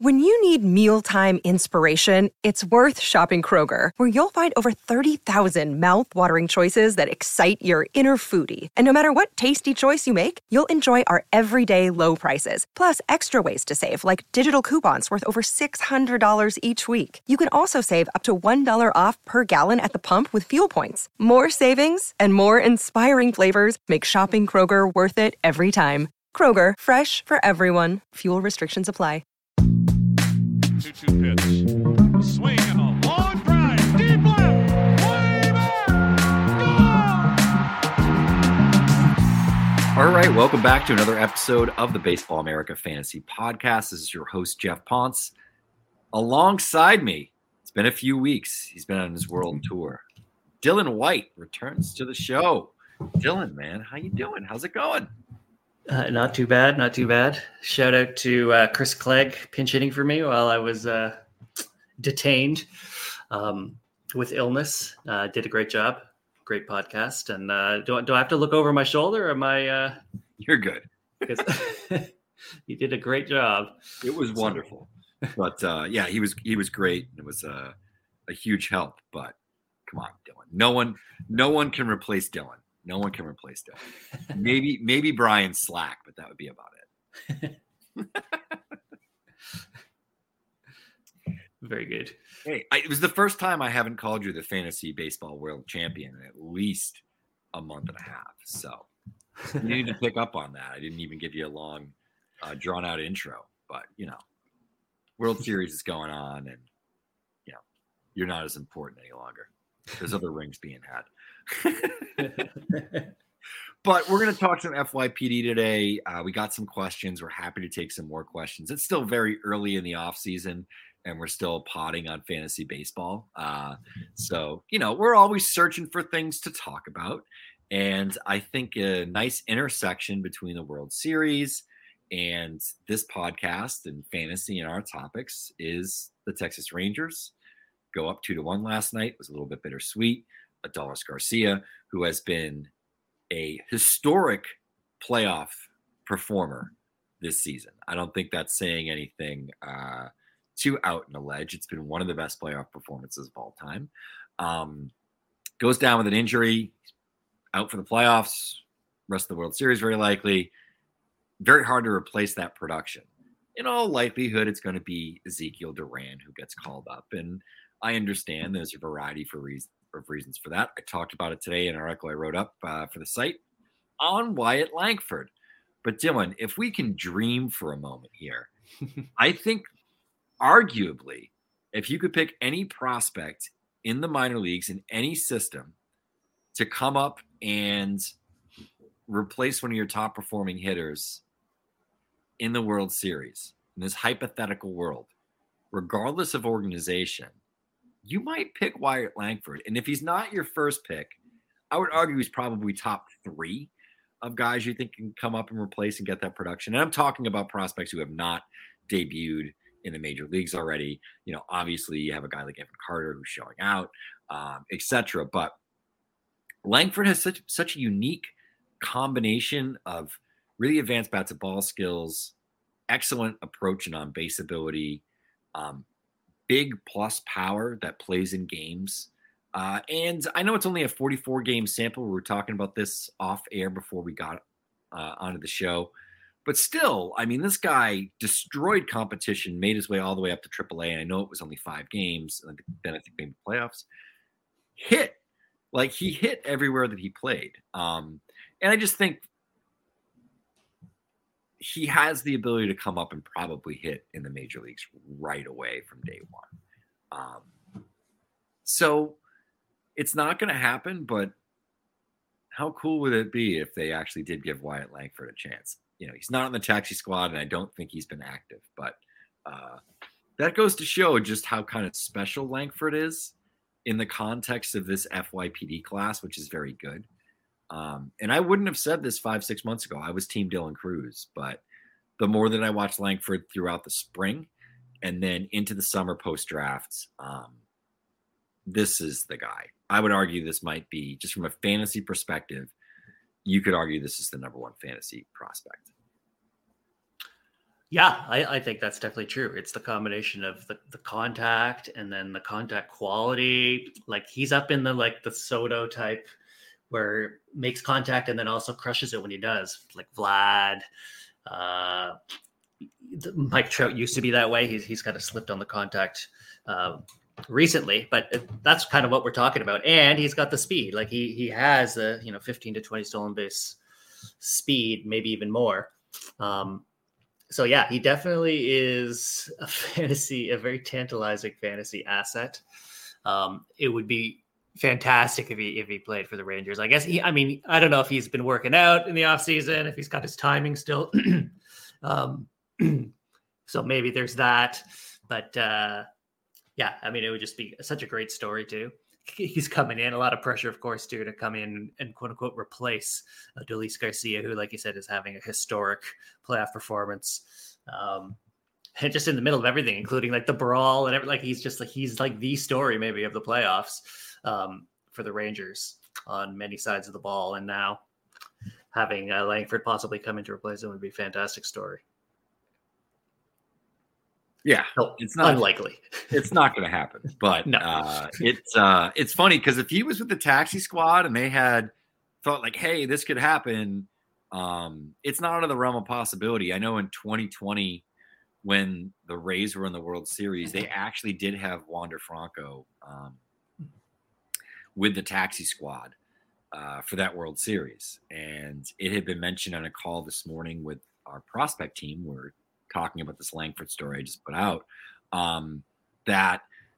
When you need mealtime inspiration, it's worth shopping Kroger, where you'll find over 30,000 mouth-watering choices that excite your inner foodie. And no matter what tasty choice you make, you'll enjoy our everyday low prices, plus extra ways to save, like digital coupons worth over $600 each week. You can also save up to $1 off per gallon at the pump with fuel points. More savings and more inspiring flavors make shopping Kroger worth it every time. Kroger, fresh for everyone. Fuel restrictions apply. 2-2 pitch. Swing and a long drive. Deep left. Way back. All right, welcome back to another episode of the Baseball America Fantasy Podcast. This is your host, Jeff Ponce. Alongside me, it's been a few weeks. He's been on his world tour. Dylan White returns to the show. Dylan, man, how you doing? How's it going? Not too bad, not too bad. Shout out to Chris Clegg pinch hitting for me while I was detained with illness. Did a great job, great podcast. And do I have to look over my shoulder? Or am I? You're good. Because you did a great job. It was wonderful, but yeah, he was great. It was a huge help. But come on, Dylan. No one can replace Dylan. No one can replace Dylan. Maybe Brian Slack, but that would be about it. Very good. Hey, it was the first time I haven't called you the fantasy baseball world champion in at least a month and a half. So you need to pick up on that. I didn't even give you a long, drawn out intro, but World Series is going on, and you're not as important any longer. There's other rings being had. But we're going to talk some FYPD today. We got some questions. We're happy to take some more questions. It's still very early in the off season, and we're still potting on fantasy baseball. So, we're always searching for things to talk about. And I think a nice intersection between the World Series and this podcast and fantasy and our topics is the Texas Rangers. Go up 2-1 last night. It was a little bit bittersweet. Adolis Garcia, who has been a historic playoff performer this season. I don't think that's saying anything too out in the ledge. It's been one of the best playoff performances of all time. Goes down with an injury, out for the playoffs, rest of the World Series very likely. Very hard to replace that production. In all likelihood, it's going to be Ezekiel Duran who gets called up. And I understand there's a variety of reasons for that. I talked about it today in an article I wrote up for the site on Wyatt Langford. But Dylan, if we can dream for a moment here, I think arguably, if you could pick any prospect in the minor leagues in any system to come up and replace one of your top performing hitters in the World Series, in this hypothetical world, regardless of organization, you might pick Wyatt Langford. And if he's not your first pick, I would argue he's probably top 3 of guys you think can come up and replace and get that production. And I'm talking about prospects who have not debuted in the major leagues already. Obviously you have a guy like Evan Carter who's showing out, etc. But Langford has such a unique combination of really advanced bat to ball skills, excellent approach and on-base ability, big plus power that plays in games. And I know it's only a 44-game sample. We were talking about this off air before we got onto the show. But still, I mean, this guy destroyed competition, made his way all the way up to AAA. And I know it was only 5 games. And then I think maybe playoffs. He hit everywhere that he played. And I just think he has the ability to come up and probably hit in the major leagues right away from day one. So it's not going to happen, but how cool would it be if they actually did give Wyatt Langford a chance? He's not on the taxi squad, and I don't think he's been active, but that goes to show just how kind of special Langford is in the context of this FYPD class, which is very good. And I wouldn't have said this 5-6 months ago. I was team Dylan Cruz, but the more that I watched Langford throughout the spring and then into the summer post-drafts, this is the guy. I would argue this might be, just from a fantasy perspective, you could argue this is the number 1 fantasy prospect. Yeah, I think that's definitely true. It's the combination of the contact and then the contact quality. Like he's up in the Soto type where makes contact and then also crushes it when he does. Like Vlad, uh, Mike Trout used to be that way. He's kind of slipped on the contact recently, but that's kind of what we're talking about. And he's got the speed. Like he has 15 to 20 stolen base speed, maybe even more. So yeah, he definitely is a very tantalizing fantasy asset. It would be fantastic if he played for the Rangers. I guess I don't know if he's been working out in the offseason, if he's got his timing still. So maybe there's that, but yeah, it would just be such a great story too. He's coming in, a lot of pressure, of course, too, to come in and quote unquote replace Adolis Garcia, who, like you said, is having a historic playoff performance. And just in the middle of everything, including like the brawl and everything, he's like the story maybe of the playoffs for the Rangers on many sides of the ball. And now having Langford possibly come in to replace him would be a fantastic story. Yeah, it's not unlikely. It's not going to happen, but no. It's funny because if he was with the taxi squad and they had thought like, hey, this could happen, it's not out of the realm of possibility. I know in 2020 when the Rays were in the World Series, they actually did have Wander Franco with the taxi squad for that World Series, and it had been mentioned on a call this morning with our prospect team where talking about this Langford story I just put out, that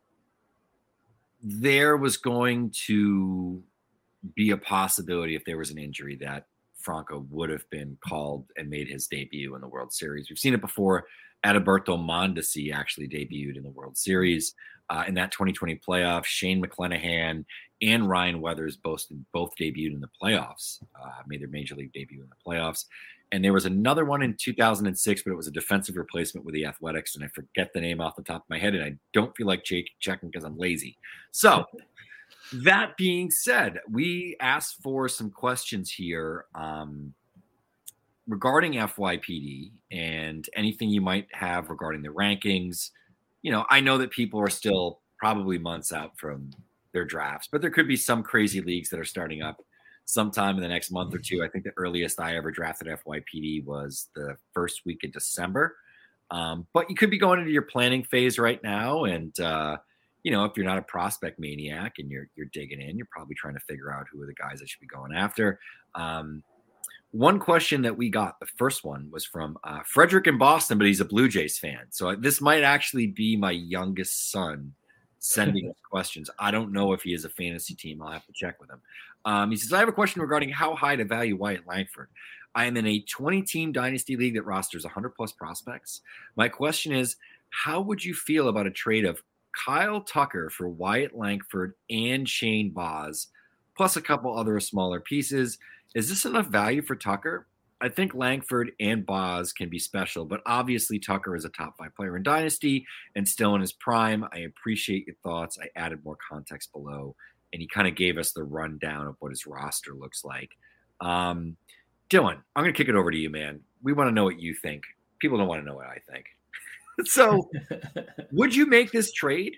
there was going to be a possibility if there was an injury that Franco would have been called and made his debut in the World Series. We've seen it before. Adalberto Mondesi actually debuted in the World Series in that 2020 playoff. Shane McClanahan and Ryan Weathers both debuted in the playoffs, made their major league debut in the playoffs. And there was another one in 2006, but it was a defensive replacement with the Athletics, and I forget the name off the top of my head, and I don't feel like checking because I'm lazy. So that being said, we asked for some questions here regarding FYPD and anything you might have regarding the rankings. I know that people are still probably months out from their drafts, but there could be some crazy leagues that are starting up sometime in the next month or two. I think the earliest I ever drafted FYPD was the first week of December. But you could be going into your planning phase right now. And, if you're not a prospect maniac and you're digging in, you're probably trying to figure out who are the guys I should be going after. One question that we got, the first one was from Frederick in Boston, but he's a Blue Jays fan. So this might actually be my youngest son sending us questions. I don't know if he is a fantasy team. I'll have to check with him. He says, I have a question regarding how high to value Wyatt Langford. I am in a 20-team dynasty league that rosters 100-plus prospects. My question is, how would you feel about a trade of Kyle Tucker for Wyatt Langford and Shane Baz, plus a couple other smaller pieces? Is this enough value for Tucker? I think Langford and Baz can be special, but obviously Tucker is a top 5 player in Dynasty and still in his prime. I appreciate your thoughts. I added more context below, and he kind of gave us the rundown of what his roster looks like. Dylan, I'm going to kick it over to you, man. We want to know what you think. People don't want to know what I think. So would you make this trade?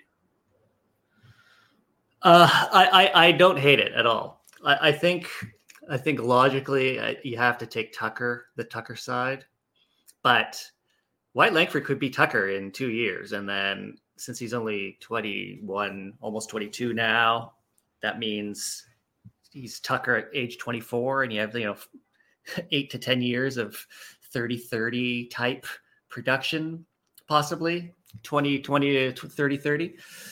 I don't hate it at all. I think logically you have to take the Tucker side, but Wyatt Langford could be Tucker in 2 years. And then since he's only 21, almost 22 now, that means he's Tucker at age 24, and you have, 8 to 10 years of 30-30 type production, possibly 20 to 30-30.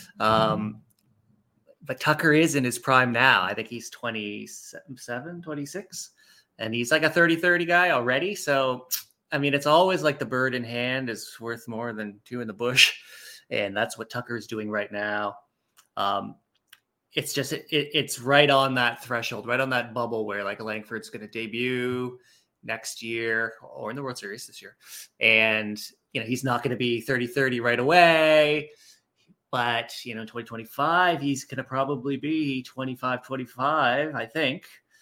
But Tucker is in his prime now. I think he's 27, 26, and he's like a 30-30 guy already. So, it's always like the bird in hand is worth more than two in the bush. And that's what Tucker is doing right now. It's just, it's right on that threshold, right on that bubble where like Langford's going to debut next year or in the World Series this year. And, he's not going to be 30-30 right away. But, in 2025, he's going to probably be 25-25, I think.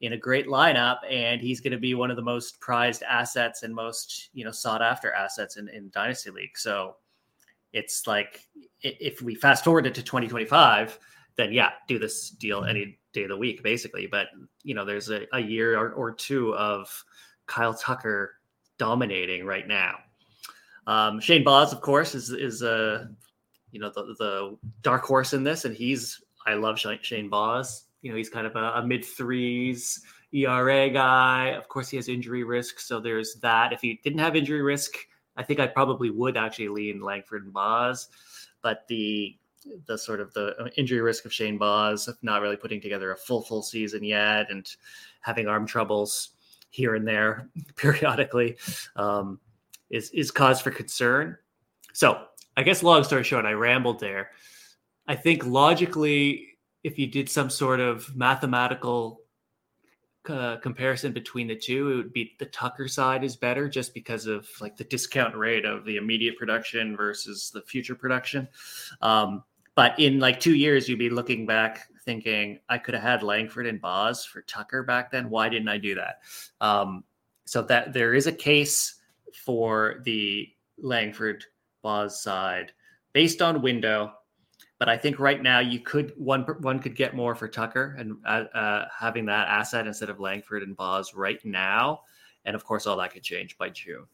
in a great lineup, and he's going to be one of the most prized assets and most, sought after assets in Dynasty League. So it's like, if we fast forward it to 2025, then do this deal any day of the week, basically. But, there's a year or two of Kyle Tucker dominating right now. Shane Baz, of course, is the dark horse in this. And I love Shane Baz. He's kind of a mid-threes ERA guy. Of course, he has injury risk. So there's that. If he didn't have injury risk, I think I probably would actually lean Langford and Baz. But the sort of the injury risk of Shane Baz, not really putting together a full season yet and having arm troubles here and there periodically, is cause for concern. So I guess long story short, I rambled there. I think logically, if you did some sort of mathematical comparison between the two, it would be the Tucker side is better just because of like the discount rate of the immediate production versus the future production. But in like 2 years, you'd be looking back thinking, I could have had Langford and Baz for Tucker back then. Why didn't I do that? So that there is a case for the Langford Baz side based on window. But I think right now one could get more for Tucker and having that asset instead of Langford and Baz right now. And of course, all that could change by June.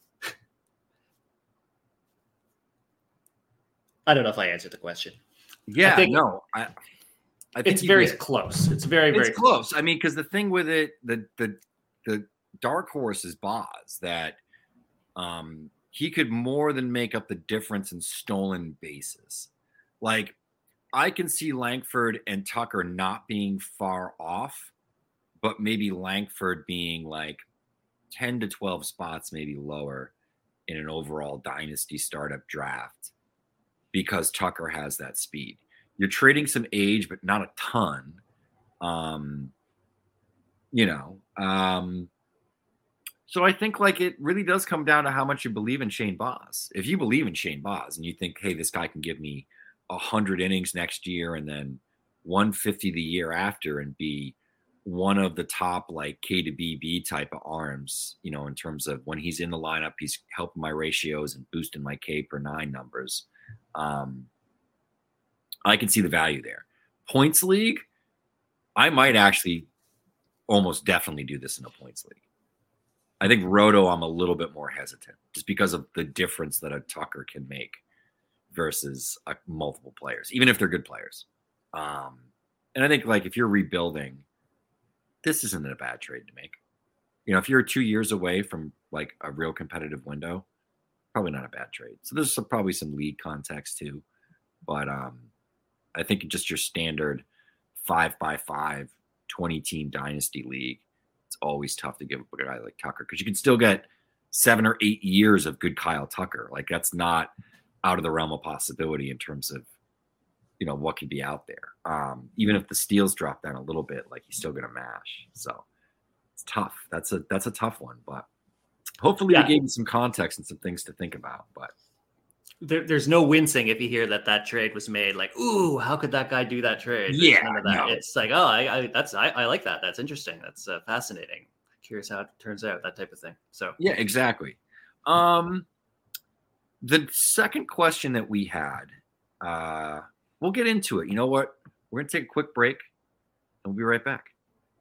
I don't know if I answered the question. Yeah, I think it's very close. It's very close. I mean, because the thing with it, the dark horse is Baz, that he could more than make up the difference in stolen bases. Like, I can see Langford and Tucker not being far off, but maybe Langford being like 10 to 12 spots, maybe lower in an overall dynasty startup draft because Tucker has that speed. You're trading some age, but not a ton. So I think like it really does come down to how much you believe in Shane Baz. If you believe in Shane Baz and you think, hey, this guy can give me 100 innings next year and then 150 the year after and be one of the top like K to BB type of arms, in terms of when he's in the lineup, he's helping my ratios and boosting my K per 9 numbers. I can see the value there. Points league, I might actually almost definitely do this in a points league. I think Roto, I'm a little bit more hesitant just because of the difference that a Tucker can make versus multiple players, even if they're good players. And I think like if you're rebuilding, this isn't a bad trade to make. If you're 2 years away from like a real competitive window, probably not a bad trade. So there's probably some league context too. But I think just your standard 5x5, 20-team dynasty league, it's always tough to give up a guy like Tucker because you can still get 7 or 8 years of good Kyle Tucker. Like that's not out of the realm of possibility in terms of, what could be out there. Even if the steals drop down a little bit, like he's still going to mash. So it's tough. That's a tough one, but hopefully we gave you some context and some things to think about, but there's no wincing if you hear that trade was made. Like, ooh, how could that guy do that trade? There's none of that. No. It's like, oh, I like that. That's interesting. That's fascinating. Curious how it turns out, that type of thing. So yeah, exactly. The second question that we had, we'll get into it. You know what? We're going to take a quick break and we'll be right back.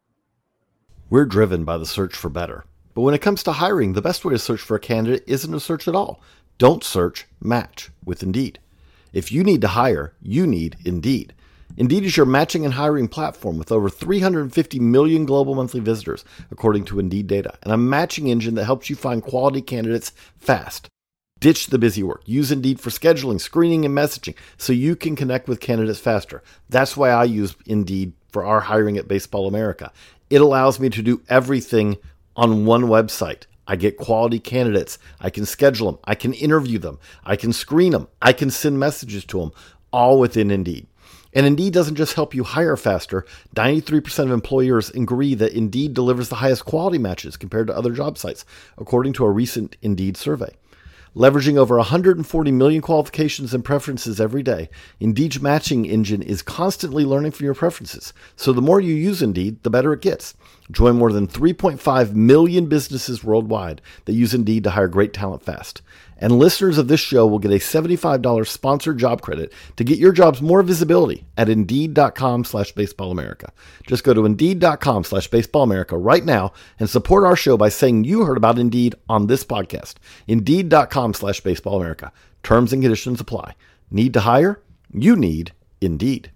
We're driven by the search for better. But when it comes to hiring, the best way to search for a candidate isn't to search at all. Don't search, match with Indeed. If you need to hire, you need Indeed. Indeed is your matching and hiring platform with over 350 million global monthly visitors, according to Indeed data, and a matching engine that helps you find quality candidates fast. Ditch the busy work. Use Indeed for scheduling, screening, and messaging so you can connect with candidates faster. That's why I use Indeed for our hiring at Baseball America. It allows me to do everything on one website. I get quality candidates. I can schedule them. I can interview them. I can screen them. I can send messages to them, all within Indeed. And Indeed doesn't just help you hire faster. 93% of employers agree that Indeed delivers the highest quality matches compared to other job sites, according to a recent Indeed survey. Leveraging over 140 million qualifications and preferences every day, Indeed's matching engine is constantly learning from your preferences. So the more you use Indeed, the better it gets. Join more than 3.5 million businesses worldwide that use Indeed to hire great talent fast. And listeners of this show will get a $75 sponsored job credit to get your jobs more visibility at Indeed.com/BaseballAmerica. Just go to Indeed.com/BaseballAmerica right now and support our show by saying you heard about Indeed on this podcast. Indeed.com/BaseballAmerica. Terms and conditions apply. Need to hire? You need Indeed.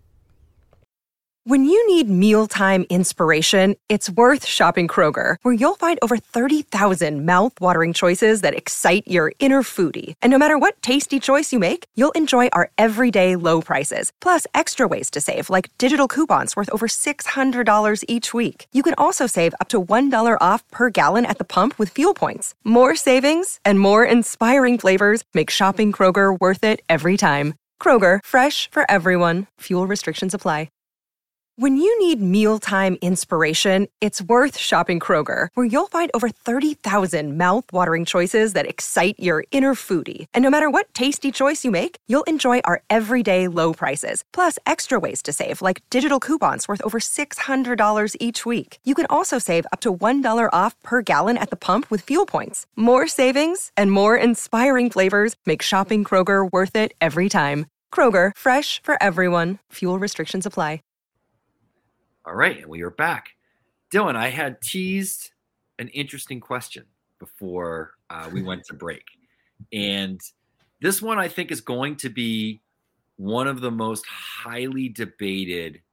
When you need mealtime inspiration, it's worth shopping Kroger, where you'll find over 30,000 mouth-watering choices that excite your inner foodie. And no matter what tasty choice you make, you'll enjoy our everyday low prices, plus extra ways to save, like digital coupons worth over $600 each week. You can also save up to $1 off per gallon at the pump with fuel points. More savings and more inspiring flavors make shopping Kroger worth it every time. Kroger, fresh for everyone. Fuel restrictions apply. When you need mealtime inspiration, it's worth shopping Kroger, where you'll find over 30,000 mouth-watering choices that excite your inner foodie. And no matter what tasty choice you make, you'll enjoy our everyday low prices, plus extra ways to save, like digital coupons worth over $600 each week. You can also save up to $1 off per gallon at the pump with fuel points. More savings and more inspiring flavors make shopping Kroger worth it every time. Kroger, fresh for everyone. Fuel restrictions apply. All right, and we are back. Dylan, I had teased an interesting question before we went to break. And this one I think is going to be one of the most highly debated,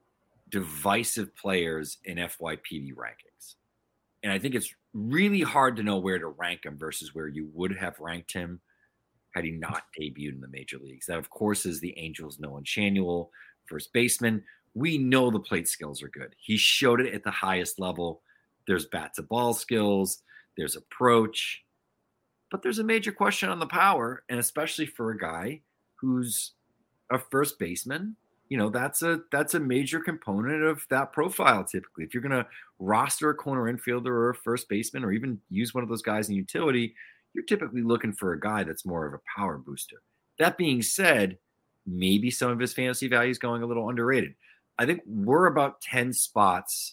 divisive players in FYPD rankings. And I think it's really hard to know where to rank him versus where you would have ranked him had he not debuted in the major leagues. That, of course, is the Angels' Nolan Schanuel, first baseman. We know the plate skills are good. He showed it at the highest level. There's bat to ball skills, there's approach, but there's a major question on the power, and especially for a guy who's a first baseman, that's a major component of that profile typically. If you're going to roster a corner infielder or a first baseman or even use one of those guys in utility, you're typically looking for a guy that's more of a power booster. That being said, maybe some of his fantasy value is going a little underrated. I think we're about 10 spots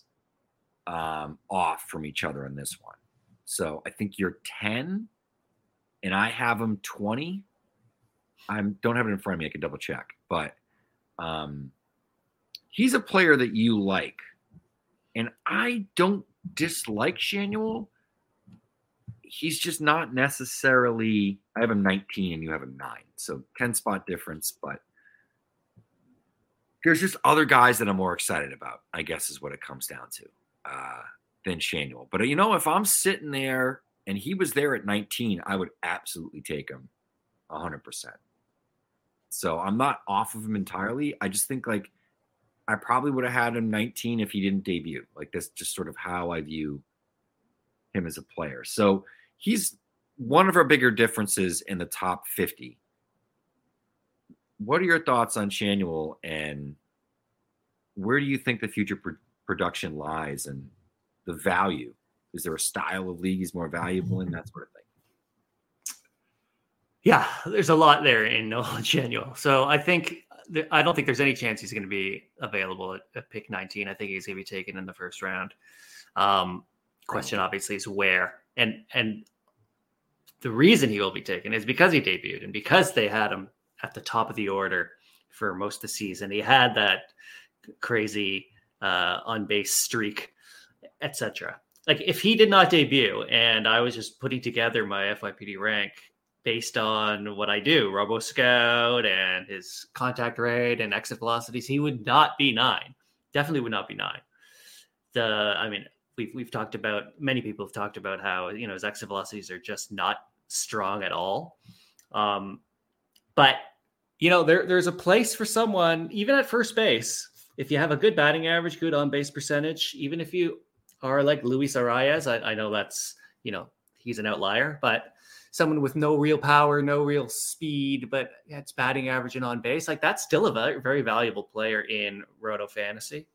off from each other in this one. So I think you're 10 and I have him 20. I don't have it in front of me. I can double check. But he's a player that you like. And I don't dislike Schanuel. He's just not necessarily – I have him 19 and you have him 9. So 10-spot difference, but – there's just other guys that I'm more excited about, I guess is what it comes down to, than Schanuel. But, if I'm sitting there and he was there at 19, I would absolutely take him 100%. So I'm not off of him entirely. I just think, I probably would have had him 19 if he didn't debut. That's just sort of how I view him as a player. So he's one of our bigger differences in the top 50. What are your thoughts on Schanuel, and where do you think the future production lies and the value? Is there a style of league he's more valuable in, that sort of thing? Yeah, there's a lot there in Nolan Schanuel. So I don't think there's any chance he's going to be available at pick 19. I think he's going to be taken in the first round. Question obviously is where, and the reason he will be taken is because he debuted and because they had him at the top of the order for most of the season. He had that crazy on-base streak, etc. If he did not debut and I was just putting together my FYPD rank based on what I do, RoboScout and his contact rate and exit velocities, he would not be 9. Definitely would not be 9. We've talked about, many people have talked about how, his exit velocities are just not strong at all. But, there's a place for someone, even at first base, if you have a good batting average, good on-base percentage, even if you are like Luis Arias, I know that's, he's an outlier, but someone with no real power, no real speed, but it's batting average and on base, that's still a very, very valuable player in Roto Fantasy.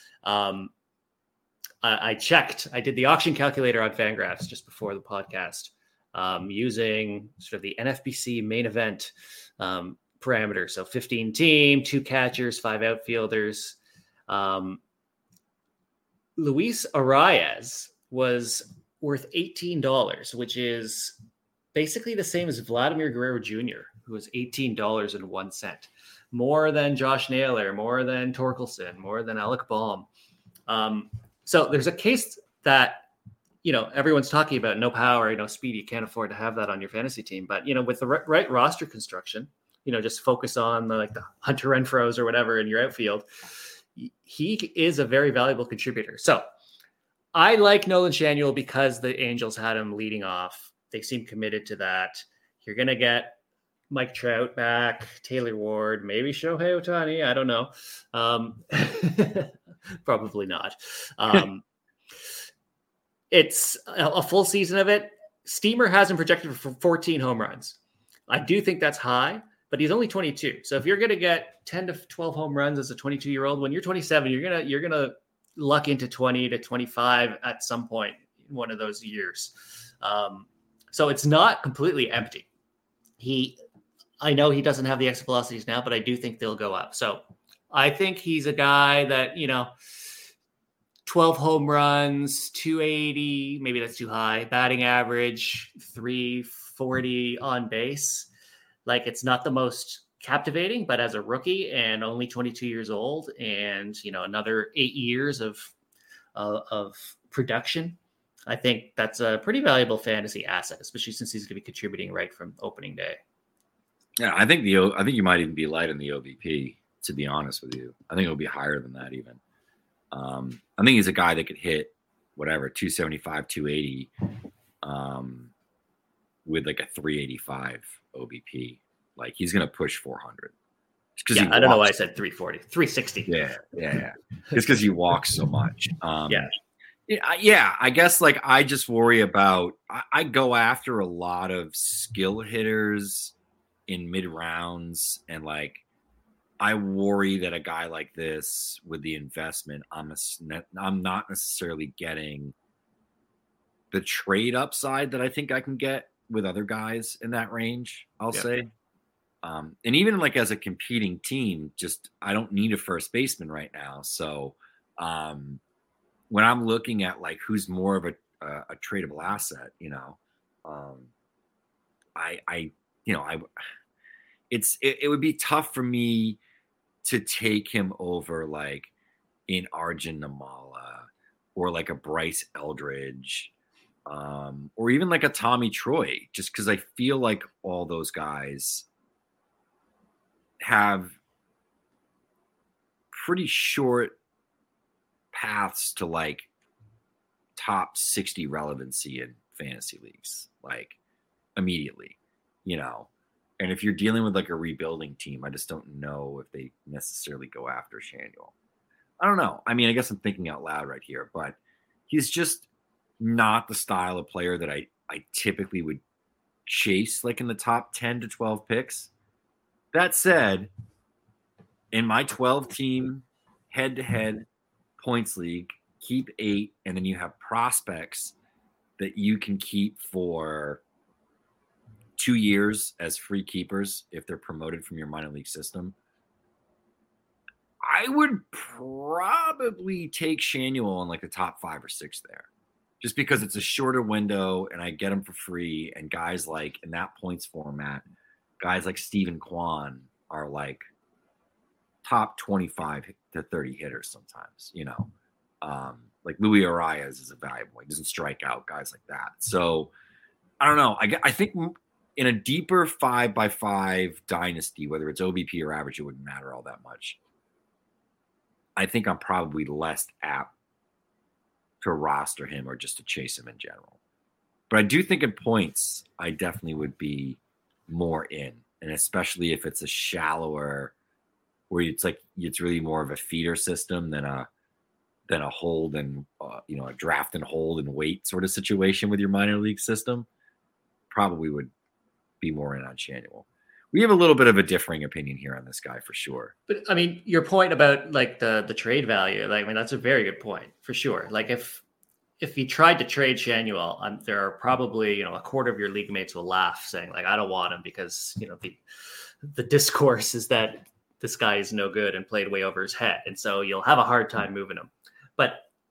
I checked, I did the auction calculator on Fangraphs just before the podcast, using sort of the NFBC main event parameter. So 15 team, 2 catchers, 5 outfielders. Luis Arias was worth $18, which is basically the same as Vladimir Guerrero Jr., who was $18.01. More than Josh Naylor, more than Torkelson, more than Alec Baum. So there's a case that, everyone's talking about no power, no speed. You can't afford to have that on your fantasy team. But, with the right roster construction, just focus on the Hunter Renfroes or whatever in your outfield. He is a very valuable contributor. So I like Nolan Schanuel because the Angels had him leading off. They seem committed to that. You're going to get Mike Trout back, Taylor Ward, maybe Shohei Ohtani. I don't know. Probably not. It's a full season of it. Steamer has him projected for 14 home runs. I do think that's high, but he's only 22. So if you're going to get 10 to 12 home runs as a 22-year-old, when you're 27, you're going to luck into 20 to 25 at some point in one of those years. So it's not completely empty. I know he doesn't have the exit velocities now, but I do think they'll go up. So I think he's a guy that, 12 home runs, 280, maybe that's too high, batting average, 340 on base. It's not the most captivating, but as a rookie and only 22 years old and, another 8 years of production, I think that's a pretty valuable fantasy asset, especially since he's going to be contributing right from opening day. Yeah, I think you might even be light in the OBP, to be honest with you. I think it'll be higher than that even. I think he's a guy that could hit whatever, 275, 280 with a 385 OBP. He's going to push 400. Yeah, I don't know why I said 340, 360. Yeah. It's because he walks so much. Yeah, I guess I just worry about I go after a lot of skill hitters in mid rounds, and I worry that a guy like this with the investment, I'm not necessarily getting the trade upside that I think I can get with other guys in that range, I'll say. And even as a competing team, I don't need a first baseman right now. So when I'm looking at who's more of a tradable asset, it would be tough for me to take him over in Arjun Namala or a Bryce Eldridge or even a Tommy Troy, just because I feel all those guys have pretty short paths to top 60 relevancy in fantasy leagues, immediately, And if you're dealing with a rebuilding team, I just don't know if they necessarily go after Schanuel. I don't know. I mean, I guess I'm thinking out loud right here, but he's just not the style of player that I typically would chase in the top 10 to 12 picks. That said, in my 12-team head-to-head points league, keep 8, and then you have prospects that you can keep for 2 years as free keepers if they're promoted from your minor league system. I would probably take Schanuel in the top 5 or 6 there, just because it's a shorter window and I get them for free. And guys in that points format, guys like Steven Kwan are top 25 to 30 hitters sometimes, Luis Arias is a valuable. He doesn't strike out, guys like that. So I don't know. I think in a deeper 5x5 dynasty, whether it's OBP or average, it wouldn't matter all that much. I think I'm probably less apt to roster him or just to chase him in general. But I do think in points, I definitely would be more in, and especially if it's a shallower, where it's really more of a feeder system than a hold and a draft and hold and wait sort of situation with your minor league system. Probably would be more in on Schanuel. We have a little bit of a differing opinion here on this guy for sure. But I mean, your point about the trade value, that's a very good point for sure. If you tried to trade Schanuel, there are probably, a quarter of your league mates will laugh saying I don't want him because, the discourse is that this guy is no good and played way over his head. And so you'll have a hard time moving him. But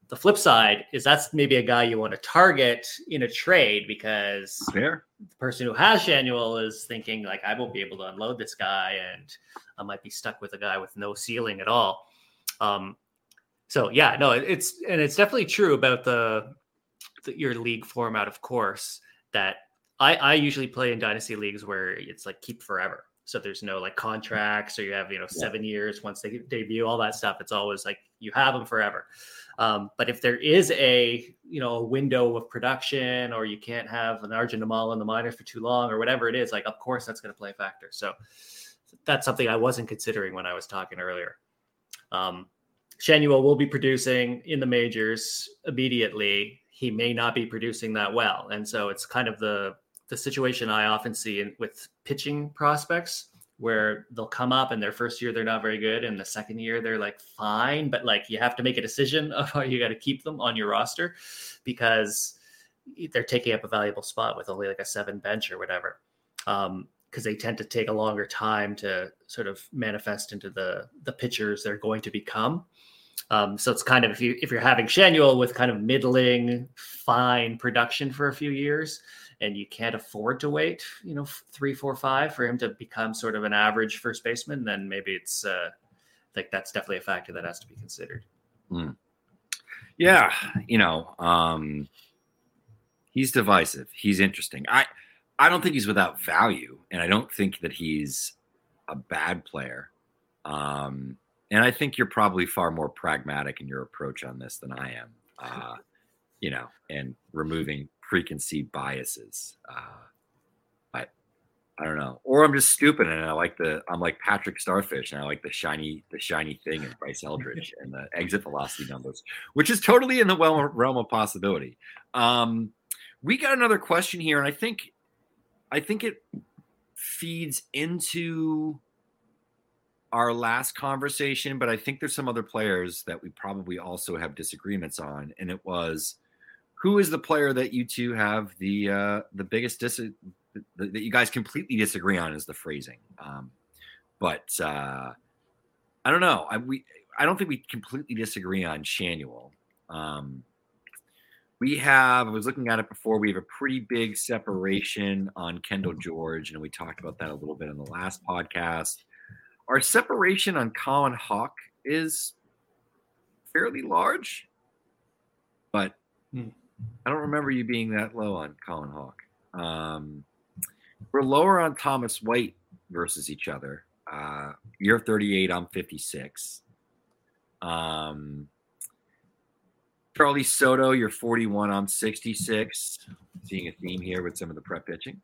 the flip side is that's maybe a guy you want to target in a trade because Fair. the person who has Shanuel is thinking like, I won't be able to unload this guy and I might be stuck with a guy with no ceiling at all. So yeah, no, it's definitely true about your league format, of course, that I usually play in dynasty leagues where it's like keep forever. So there's no like contracts or you have, 7 years once they debut, all that stuff. It's always like you have them forever. But if there is a window of production or you can't have an Arjun Amal in the minors for too long or whatever it is, like, of course that's going to play a factor. So that's something I wasn't considering when I was talking earlier. Shanuel will be producing in the majors immediately. He may not be producing that well. And so it's kind of the situation I often see with pitching prospects where they'll come up and their first year, they're not very good. And the second year they're like fine, but like you have to make a decision of how you got to keep them on your roster because they're taking up a valuable spot with only like a 7 bench or whatever. Because they tend to take a longer time to sort of manifest into the pitchers they're going to become. So it's kind of, if you're having Shanuel with kind of middling, fine production for a few years, and you can't afford to wait, 3, 4, 5 for him to become sort of an average first baseman, then maybe it's like that's definitely a factor that has to be considered. Yeah, he's divisive. He's interesting. I don't think he's without value, and I don't think that he's a bad player. And I think you're probably far more pragmatic in your approach on this than I am, and removing preconceived biases. But I don't know. Or I'm just stupid and I'm like Patrick Starfish and I like the shiny thing in Bryce Eldridge and the exit velocity numbers, which is totally in the realm of possibility. We got another question here, and I think it feeds into our last conversation, but I think there's some other players that we probably also have disagreements on. And it was, who is the player that you two have the biggest that you guys completely disagree on is the phrasing. But I don't know. I don't think we completely disagree on Shanuel. I was looking at it before, we have a pretty big separation on Kendall George, and we talked about that a little bit in the last podcast. Our separation on Colin Hawk is fairly large, but I don't remember you being that low on Colin Hawk. We're lower on Thomas White versus each other. You're 38, I'm 56. Charlie Soto, you're 41, I'm 66. Seeing a theme here with some of the prep pitching.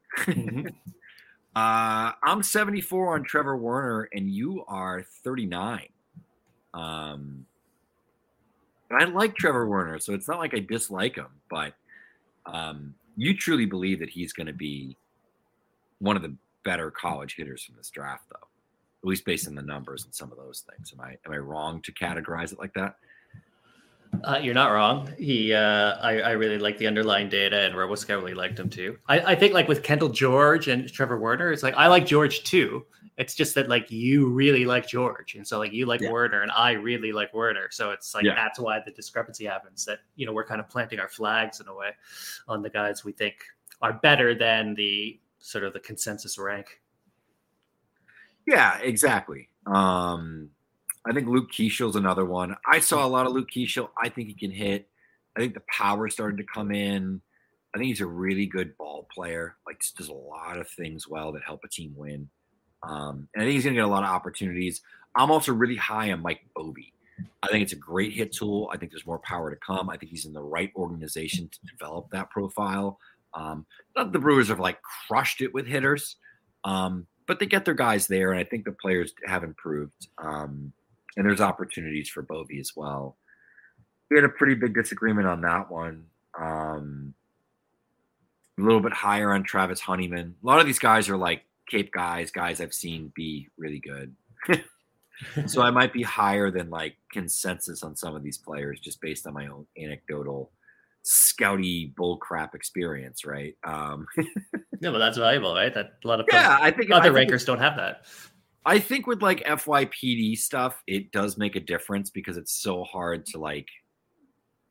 I'm 74 on Trevor Werner, and you are 39. And I like Trevor Werner, so it's not like I dislike him, but you truly believe that he's going to be one of the better college hitters from this draft, though, at least based on the numbers and some of those things. Am I wrong to categorize it like that? You're not wrong. I really like the underlying data, and RoboScout really liked him too. I think like with Kendall George and Trevor Werner, it's like I like George too. It's just that like you really like George, and so like you like Werner, and I really like Werner. So it's like that's why the discrepancy happens. That we're kind of planting our flags in a way on the guys we think are better than the sort of the consensus rank. Yeah, exactly. I think Luke Keishel's another one. I saw a lot of Luke Keichel. I think he can hit. I think the power started to come in. I think he's a really good ball player. Like, does a lot of things well that help a team win. And I think he's going to get a lot of opportunities. I'm also really high on Mike Bovee. I think it's a great hit tool. I think there's more power to come. I think he's in the right organization to develop that profile. Not the Brewers have like crushed it with hitters, but they get their guys there, and I think the players have improved. And there's opportunities for Bovee as well. We had a pretty big disagreement on that one. A little bit higher on Travis Honeyman. A lot of these guys are like Cape guys I've seen be really good. So I might be higher than like consensus on some of these players just based on my own anecdotal scouty bullcrap experience, right? Yeah, but that's valuable, right? That a lot of I think other rankers don't have that. I think with like FYPD stuff, it does make a difference because it's so hard to like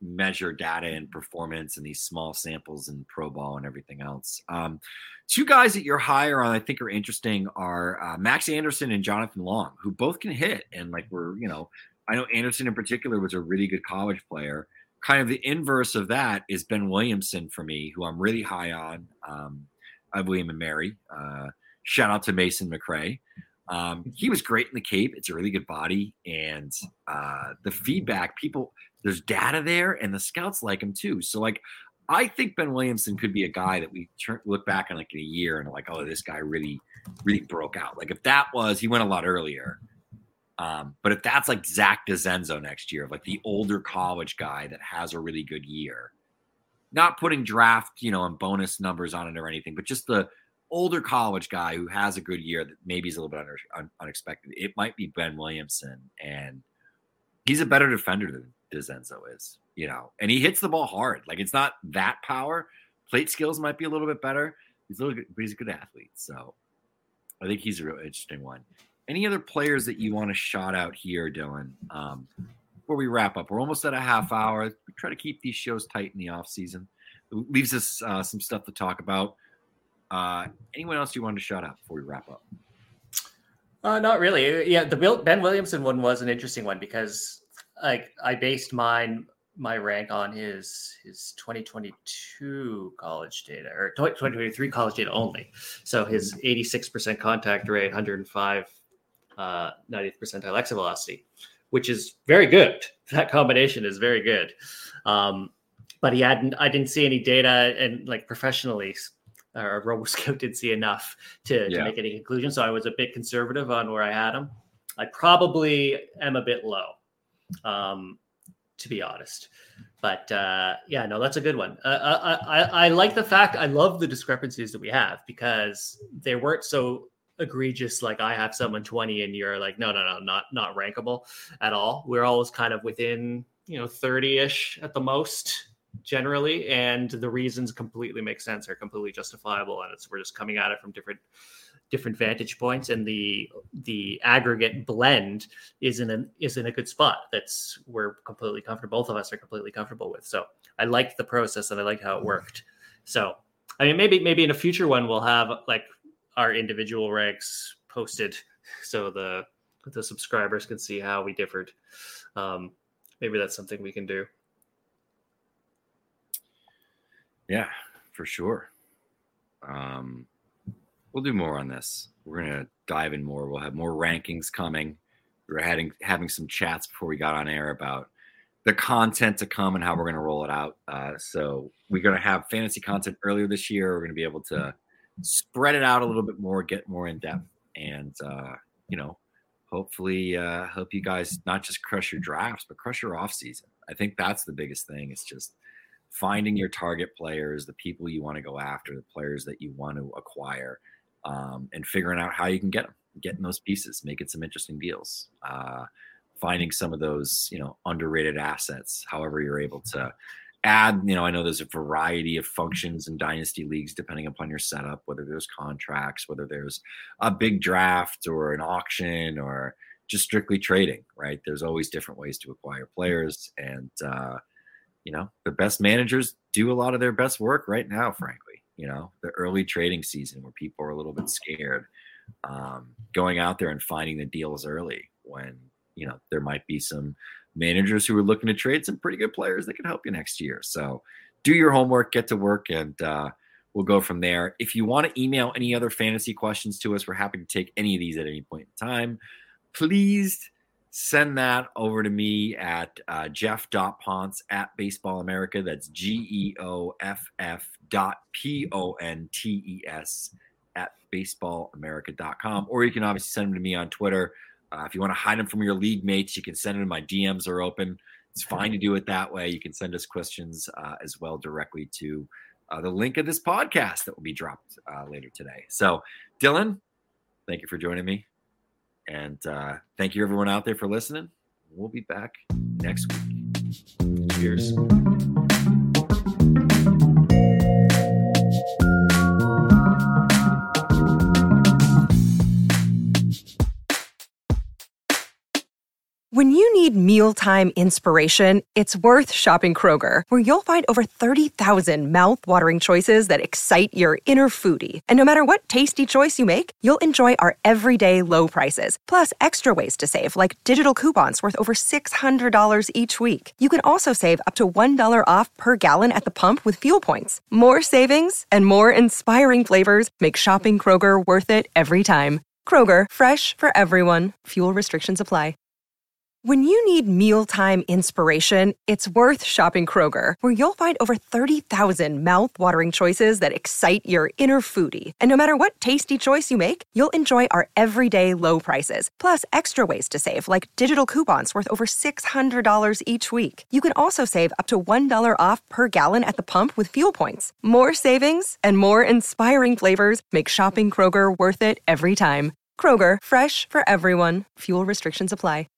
measure data and performance and these small samples and pro ball and everything else. Two guys that you're higher on, I think, are interesting are Max Anderson and Jonathan Long, who both can hit. And like I know Anderson in particular was a really good college player. Kind of the inverse of that is Ben Williamson for me, who I'm really high on. I have William and Mary. Shout out to Mason McRae. He was great in the Cape. It's a really good body. And the feedback, there's data there, and the scouts like him too. So like, I think Ben Williamson could be a guy that we look back on like in a year and like, oh, this guy really, really broke out. Like if he went a lot earlier. But if that's like Zach DeZenzo next year, like the older college guy that has a really good year, not putting draft, and bonus numbers on it or anything, but just the older college guy who has a good year that maybe is a little bit unexpected. It might be Ben Williamson, and he's a better defender than DeZenzo is, and he hits the ball hard. Like it's not that power. Plate skills might be a little bit better. He's a little good, but he's a good athlete. So I think he's a real interesting one. Any other players that you want to shout out here, Dylan, before we wrap up? We're almost at a half hour. We try to keep these shows tight in the off season. It leaves us some stuff to talk about. Anyone else you wanted to shout out before we wrap up? Not really. Yeah, the Ben Williamson one was an interesting one because I based my rank on his 2022 college data or 2023 college data only. So his 86% contact rate, 105 90th percentile exit velocity, which is very good. That combination is very good. But I didn't see any data, and like professionally, or RoboScout didn't see enough to make any conclusion. So I was a bit conservative on where I had him. I probably am a bit low, to be honest. But that's a good one. I like the fact, I love the discrepancies that we have because they weren't so egregious. Like I have someone 20 and you're like, no, not rankable at all. We're always kind of within, 30-ish at the most generally. And the reasons completely make sense, are completely justifiable. And we're just coming at it from different vantage points, and the aggregate blend is in a good spot. We're completely comfortable. Both of us are completely comfortable with. So I liked the process and I liked how it worked. So, I mean, maybe in a future one, we'll have like our individual ranks posted so the subscribers can see how we differed. Maybe that's something we can do. Yeah, for sure. We'll do more on this. We're going to dive in more. We'll have more rankings coming. We were having some chats before we got on air about the content to come and how we're going to roll it out. So we're going to have fantasy content earlier this year. We're going to be able to spread it out a little bit more, get more in depth, and, hopefully help you guys not just crush your drafts, but crush your off season. I think that's the biggest thing. It's just finding your target players, the people you want to go after, the players that you want to acquire, and figuring out how you can get them, getting those pieces, making some interesting deals, finding some of those, underrated assets, however you're able to add, I know there's a variety of functions in dynasty leagues, depending upon your setup, whether there's contracts, whether there's a big draft or an auction or just strictly trading, right? There's always different ways to acquire players. And, the best managers do a lot of their best work right now, frankly. The early trading season where people are a little bit scared, going out there and finding the deals early when, there might be some managers who are looking to trade some pretty good players that can help you next year. So do your homework, get to work, and we'll go from there. If you want to email any other fantasy questions to us, we're happy to take any of these at any point in time. Please send that over to me at Jeff.Pontes at Baseball America. That's GEOFF.PONTES at baseballamerica.com. Or you can obviously send them to me on Twitter. If you want to hide them from your league mates, you can send them. My DMs are open. It's fine to do it that way. You can send us questions as well directly to the link of this podcast that will be dropped later today. So, Dylan, thank you for joining me. And thank you, everyone out there, for listening. We'll be back next week. Cheers. When you need mealtime inspiration, it's worth shopping Kroger, where you'll find over 30,000 mouth-watering choices that excite your inner foodie. And no matter what tasty choice you make, you'll enjoy our everyday low prices, plus extra ways to save, like digital coupons worth over $600 each week. You can also save up to $1 off per gallon at the pump with fuel points. More savings and more inspiring flavors make shopping Kroger worth it every time. Kroger, fresh for everyone. Fuel restrictions apply. When you need mealtime inspiration, it's worth shopping Kroger, where you'll find over 30,000 mouth-watering choices that excite your inner foodie. And no matter what tasty choice you make, you'll enjoy our everyday low prices, plus extra ways to save, like digital coupons worth over $600 each week. You can also save up to $1 off per gallon at the pump with fuel points. More savings and more inspiring flavors make shopping Kroger worth it every time. Kroger, fresh for everyone. Fuel restrictions apply.